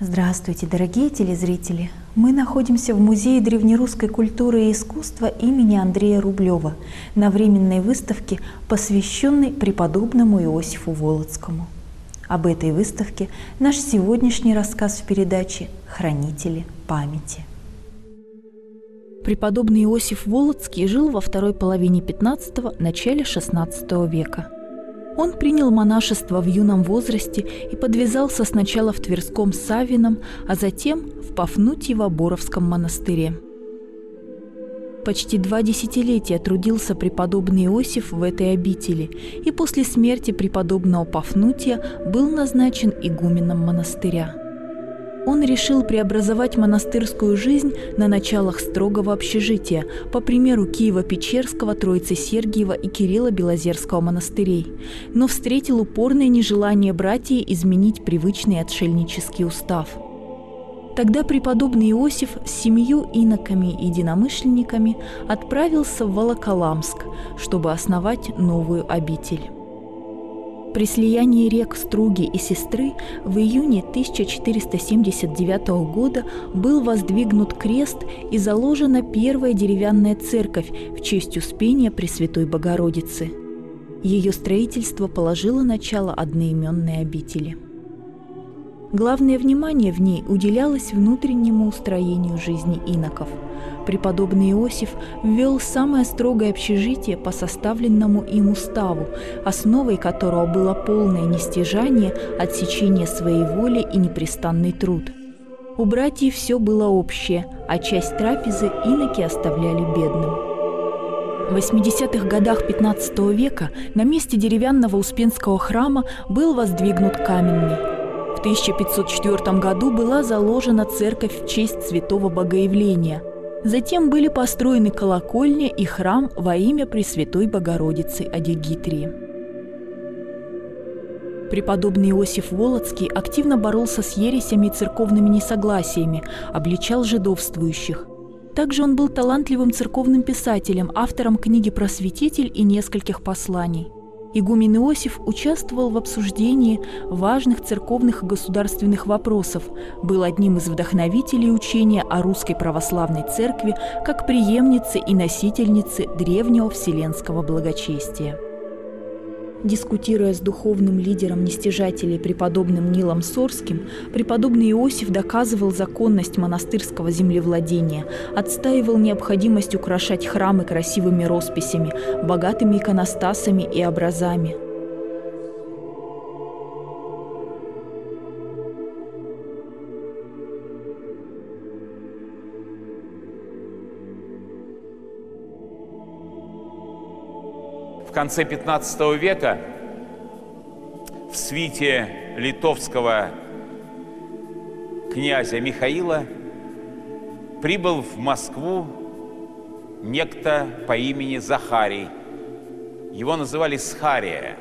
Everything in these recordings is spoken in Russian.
Здравствуйте, дорогие телезрители! Мы находимся в Музее древнерусской культуры и искусства имени Андрея Рублева на временной выставке, посвященной преподобному Иосифу Волоцкому. Об этой выставке наш сегодняшний рассказ в передаче «Хранители памяти». Преподобный Иосиф Волоцкий жил во второй половине XV – начале XVI века. Он принял монашество в юном возрасте и подвязался сначала в Тверском Савином, а затем в Пафнутьево-Боровском монастыре. Почти 2 десятилетия трудился преподобный Иосиф в этой обители, и после смерти преподобного Пафнутия был назначен игуменом монастыря. Он решил преобразовать монастырскую жизнь на началах строгого общежития, по примеру Киево-Печерского, Троицы-Сергиева и Кирилла-Белозерского монастырей, но встретил упорное нежелание братьев изменить привычный отшельнический устав. Тогда преподобный Иосиф с 7 иноками и единомышленниками отправился в Волоколамск, чтобы основать новую обитель. При слиянии рек Струги и Сестры в июне 1479 года был воздвигнут крест и заложена первая деревянная церковь в честь Успения Пресвятой Богородицы. Ее строительство положило начало одноименной обители. Главное внимание в ней уделялось внутреннему устроению жизни иноков. Преподобный Иосиф ввел самое строгое общежитие по составленному им уставу, основой которого было полное нестяжание, отсечение своей воли и непрестанный труд. У братьев все было общее, а часть трапезы иноки оставляли бедным. В 80-х годах XV века на месте деревянного Успенского храма был воздвигнут каменный. В 1504 году была заложена церковь в честь святого Богоявления. Затем были построены колокольня и храм во имя Пресвятой Богородицы Адигитрии. Преподобный Иосиф Волоцкий активно боролся с ересями и церковными несогласиями, обличал жидовствующих. Также он был талантливым церковным писателем, автором книги «Просветитель» и нескольких посланий. Игумен Иосиф участвовал в обсуждении важных церковных и государственных вопросов, был одним из вдохновителей учения о Русской Православной Церкви как преемнице и носительнице древнего вселенского благочестия. Дискутируя с духовным лидером нестяжателей преподобным Нилом Сорским, преподобный Иосиф доказывал законность монастырского землевладения, отстаивал необходимость украшать храмы красивыми росписями, богатыми иконостасами и образами. В конце XV века в свите литовского князя Михаила прибыл в Москву некто по имени Захарий. Его называли Схария.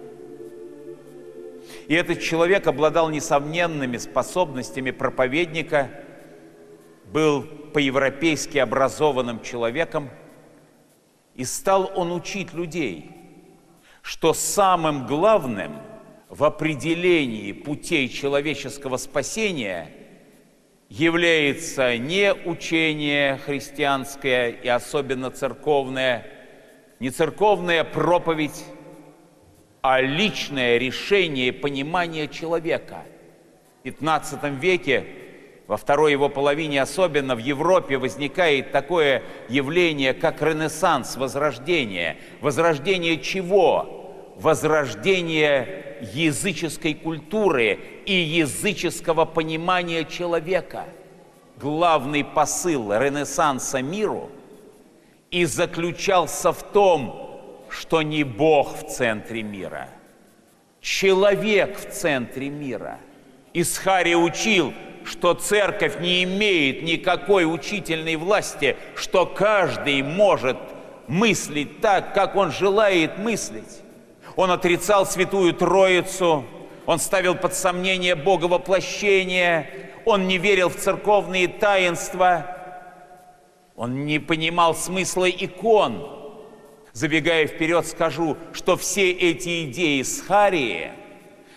И этот человек обладал несомненными способностями проповедника, был по-европейски образованным человеком, и стал он учить людей, что самым главным в определении путей человеческого спасения является не учение христианское и особенно церковное, не церковная проповедь, а личное решение и понимание человека. В XV веке, во второй его половине особенно, в Европе возникает такое явление, как Ренессанс, возрождение. Возрождение чего? Возрождение языческой культуры и языческого понимания человека. Главный посыл Ренессанса миру и заключался в том, что не Бог в центре мира, человек в центре мира. Исхарий учил, что церковь не имеет никакой учительной власти, что каждый может мыслить так, как он желает мыслить. Он отрицал Святую Троицу, он ставил под сомнение Боговоплощение, он не верил в церковные таинства, он не понимал смысла икон. Забегая вперед, скажу, что все эти идеи Схарии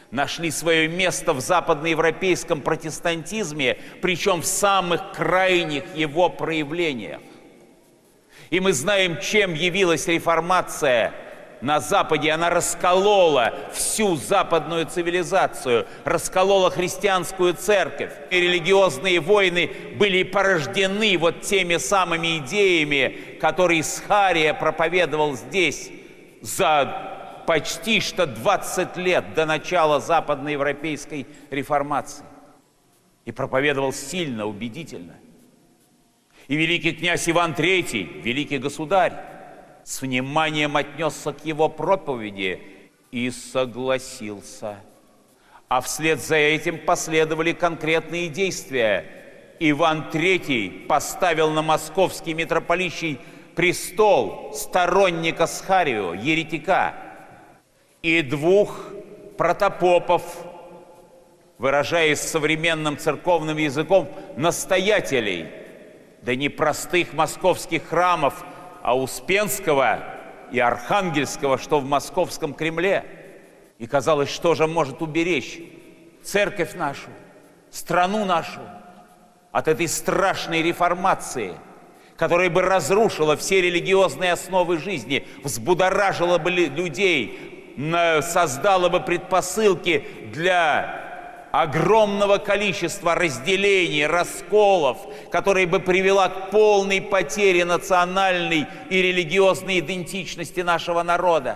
нашли свое место в западноевропейском протестантизме, причем в самых крайних его проявлениях. И мы знаем, чем явилась реформация на Западе. Она расколола всю западную цивилизацию, расколола христианскую церковь. И религиозные войны были порождены вот теми самыми идеями, которые Схария проповедовал здесь за почти что 20 лет до начала западноевропейской реформации. И проповедовал сильно, убедительно. И великий князь Иван III, великий государь, с вниманием отнесся к его проповеди и согласился. А вслед за этим последовали конкретные действия. Иван III поставил на московский митрополичий престол сторонника Схарию, еретика, и 2 протопопов, выражаясь современным церковным языком, настоятелей, да не простых московских храмов, а Успенского и Архангельского, что в московском Кремле. И казалось, что же может уберечь церковь нашу, страну нашу от этой страшной реформации, которая бы разрушила все религиозные основы жизни, взбудоражила бы людей, создала бы предпосылки для огромного количества разделений, расколов, которые бы привела к полной потере национальной и религиозной идентичности нашего народа.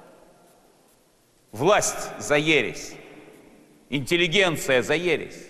Власть за ересь, интеллигенция за ересь,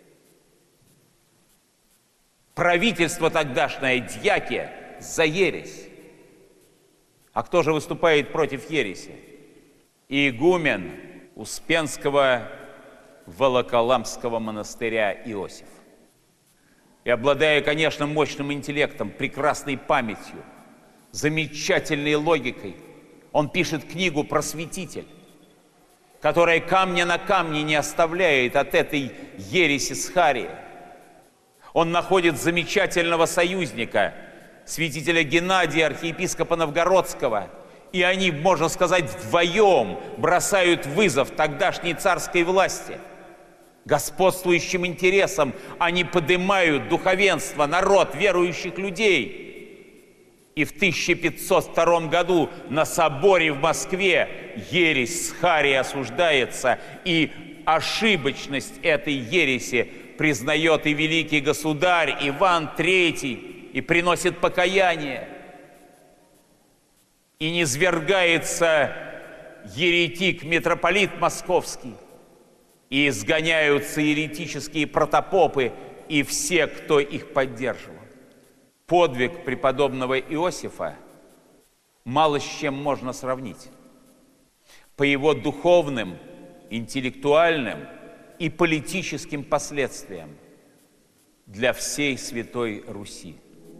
правительство тогдашнее, дьяки за ересь. А кто же выступает против ереси? Игумен Успенского Волоколамского монастыря Иосиф. И обладая, конечно, мощным интеллектом, прекрасной памятью, замечательной логикой, он пишет книгу «Просветитель», которая камня на камне не оставляет от этой ереси Схария. Он находит замечательного союзника, святителя Геннадия, архиепископа Новгородского, и они, можно сказать, вдвоем бросают вызов тогдашней царской власти. Господствующим интересам они поднимают духовенство, народ, верующих людей. И в 1502 году на соборе в Москве ересь Схария осуждается, и ошибочность этой ереси признает и великий государь Иван III, и приносит покаяние. И низвергается еретик, митрополит московский, и изгоняются еретические протопопы и все, кто их поддерживал. Подвиг преподобного Иосифа мало с чем можно сравнить. По его духовным, интеллектуальным и политическим последствиям для всей Святой Руси.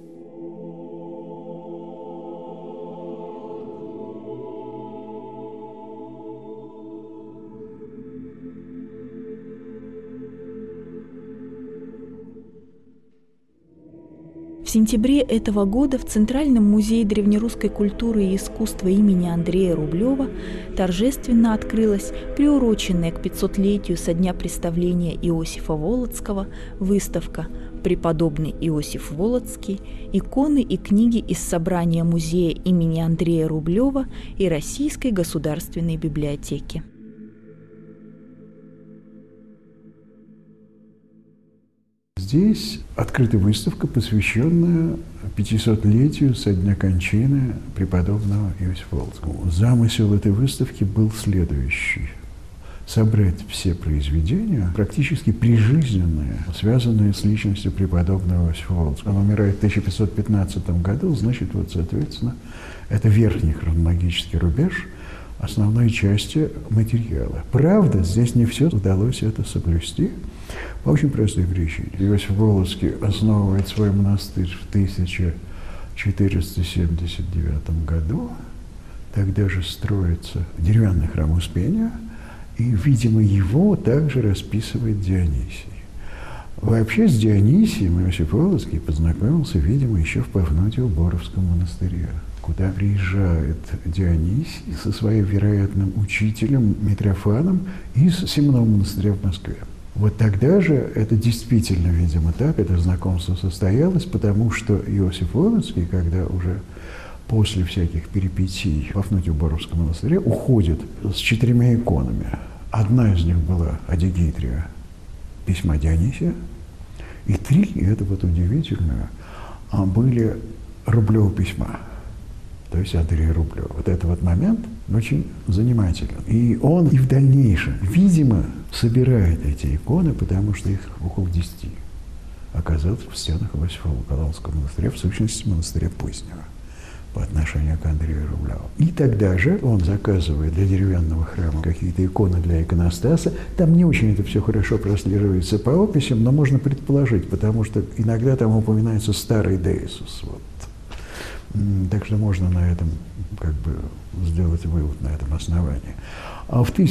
В сентябре этого года в Центральном музее древнерусской культуры и искусства имени Андрея Рублева торжественно открылась приуроченная к 500-летию со дня представления Иосифа Волоцкого выставка «Преподобный Иосиф Волоцкий. Иконы и книги из собрания музея имени Андрея Рублева и Российской государственной библиотеки». Здесь открыта выставка, посвященная 500-летию со дня кончины преподобного Иосифа Волоцкого. Замысел этой выставки был следующий: собрать все произведения, практически прижизненные, связанные с личностью преподобного Иосифа Волоцкого. Он умирает в 1515 году, значит, вот, соответственно, это верхний хронологический рубеж основной части материала. Правда, здесь не все удалось это соблюсти по очень простой причине. Иосиф Волоцкий основывает свой монастырь в 1479 году. Тогда же строится деревянный храм Успения, и, видимо, его также расписывает Дионисий. Вообще с Дионисием Иосиф Волоцкий познакомился, видимо, еще в Пафнутиево-Боровском монастыре. куда приезжает Дионисий со своим вероятным учителем Митрофаном из Семенного монастыря в Москве. Вот тогда же это действительно, видимо, так, это знакомство состоялось, потому что Иосиф Волоцкий, когда уже после всяких перипетий во Пафнутьево-Боровском монастыре уходит с 4 иконами. Одна из них была Адигитрия, письма Дионисия, и 3, и это вот удивительно, были Рублева письма, то есть Андрея Рублева. Вот этот вот момент очень занимателен. И он и в дальнейшем, видимо, собирает эти иконы, потому что их около 10 оказалось в стенах Иосифо-Волоколамского монастыря, в сущности монастыря позднего, по отношению к Андрею Рублеву. И тогда же он заказывает для деревянного храма какие-то иконы для иконостаса. Там не очень это все хорошо прослеживается по описям, но можно предположить, потому что иногда там упоминается старый Деисус. Вот. Так что можно на этом как бы сделать вывод на этом основании. А в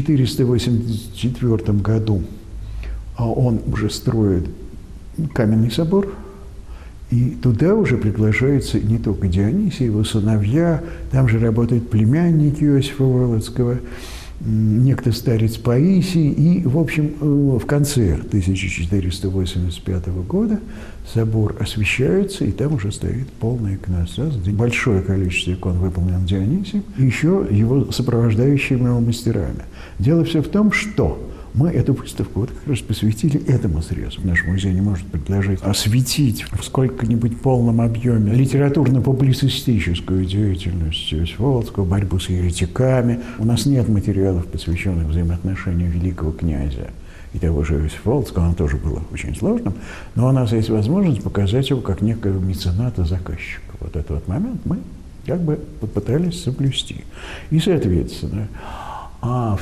1484 году он уже строит каменный собор, и туда уже приглашаются не только Дионисий, его сыновья, там же работает племянник Иосифа Волоцкого, некто старец Паисий, и, в общем, в конце 1485 года собор освящается, и там уже стоит полный иконостас, где большое количество икон выполнено Дионисием, и еще его сопровождающими его мастерами. Дело все в том, что мы эту выставку вот как раз посвятили этому срезу. Наш музей не может предложить осветить в сколько-нибудь полном объеме литературно-публицистическую деятельность Иосифа Волоцкого, борьбу с еретиками. У нас нет материалов, посвященных взаимоотношению великого князя и того же Иосифа Волоцкого. Оно тоже было очень сложным, но у нас есть возможность показать его как некого мецената-заказчика. Вот этот вот момент мы как бы попытались соблюсти. И, соответственно, в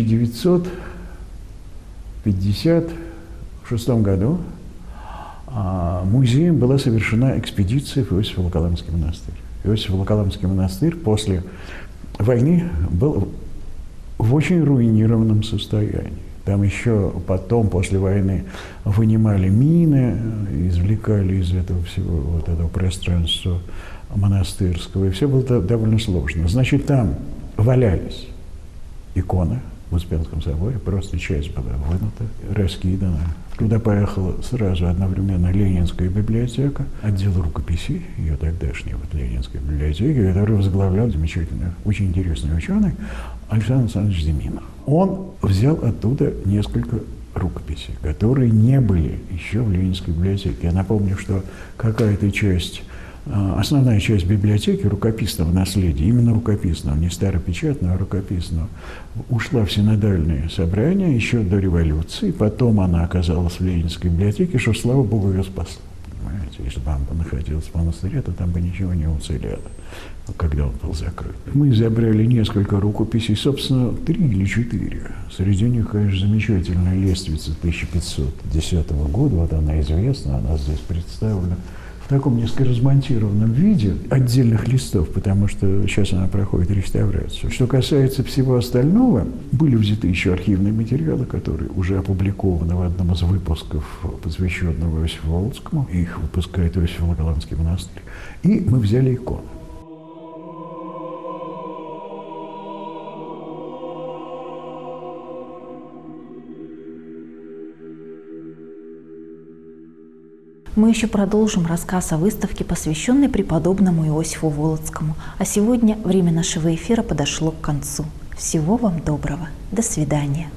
1956 году музеем была совершена экспедиция в Иосифо-Волоколамский монастырь. Иосифо-Волоколамский монастырь после войны был в очень руинированном состоянии. Там еще потом, после войны, вынимали мины, извлекали из этого всего, вот этого пространства монастырского, и все было довольно сложно. Значит, там валялись иконы в Успенском соборе, просто часть была вынута, раскидана. Туда поехала сразу одновременно Ленинская библиотека, отдел рукописей, ее тогдашней вот Ленинской библиотеки, которую возглавлял замечательный, очень интересный ученый Александр Александрович Зиминов. Он взял оттуда несколько рукописей, которые не были еще в Ленинской библиотеке. Я напомню, что какая-то часть, основная часть библиотеки рукописного наследия, именно рукописного, не старопечатного, а рукописного, ушла в синодальные собрания еще до революции, потом она оказалась в Ленинской библиотеке, что, слава богу, ее спасло. Понимаете, если бы она находилась в монастыре, то там бы ничего не уцелело, когда он был закрыт. Мы забрали несколько рукописей, собственно, 3 или 4. Среди них, конечно, замечательная лестница 1510 года, вот она известна, она здесь представлена в таком несколько размонтированном виде отдельных листов, потому что сейчас она проходит реставрацию. Что касается всего остального, были взяты еще архивные материалы, которые уже опубликованы в одном из выпусков, посвященного Иосифу Волоцкому. Их выпускает Иосифо-Волоколамский монастырь. И мы взяли иконы. Мы еще продолжим рассказ о выставке, посвященной преподобному Иосифу Волоцкому. А сегодня время нашего эфира подошло к концу. Всего вам доброго. До свидания.